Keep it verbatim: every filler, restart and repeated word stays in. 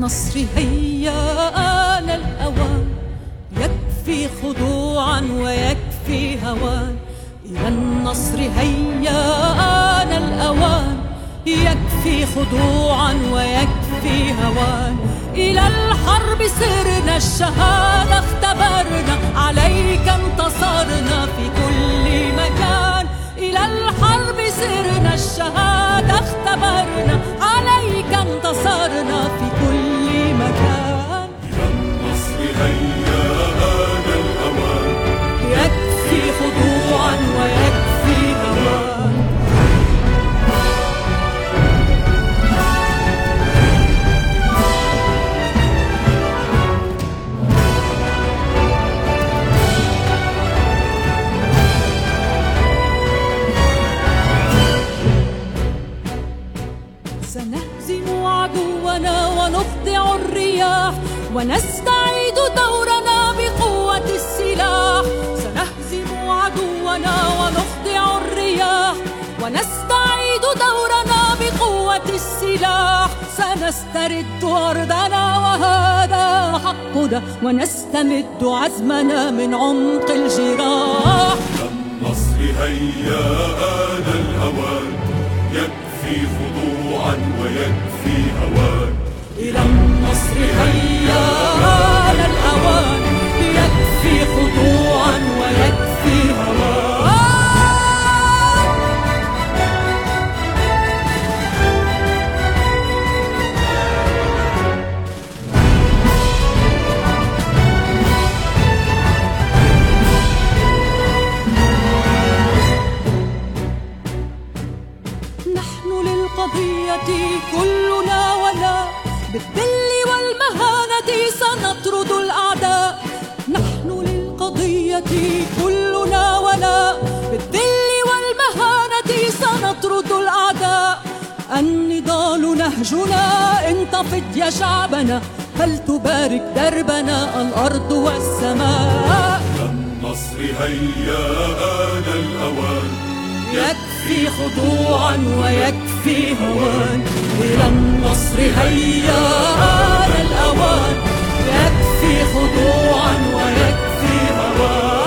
النصر هيا آن الأوان، يكفي خضوعا ويكفي هوان. إلى النصر هيا آن الأوان، يكفي خضوعا ويكفي هوان. إلى الحرب سرنا، الشهادة اختبرنا، عليك انتصرنا في كل مكان. إلى الحرب سرنا، الشهادة اختبرنا، عليك انتصرنا في كل مكان. إلى النصر هيا آن الأوان، يكفي خضوعا ويكفي هوان. سنهزم عدونا ونخضع الرياح، ونستعيد دورنا بقوة السلاح. سنهزم عدونا ونخضع الرياح، ونستعيد دورنا بقوة السلاح. سنسترد أرضنا وهذا حقنا، ونستمد عزمنا من عمق الجراح. النصر هيا آن الأوان، يكفي خضوعا ويكفي هوان. إلى النصر هيا آن الأوان، يكفي خضوعا ويكفي هوان. نحن للقضية كلنا ولا، بالذل والمهانة سنطرد الأعداء. نحن للقضية كلنا ولا، بالذل والمهانة سنطرد الأعداء. النضال نهجنا، انتفض يا شعبنا، فلتبارك دربنا الأرض والسماء. النصر هيا آن الأوان، يكفي خضوعا ويكفي هوان. إلى النصر هيا آن الأوان، يكفي خضوعا ويكفي هوان.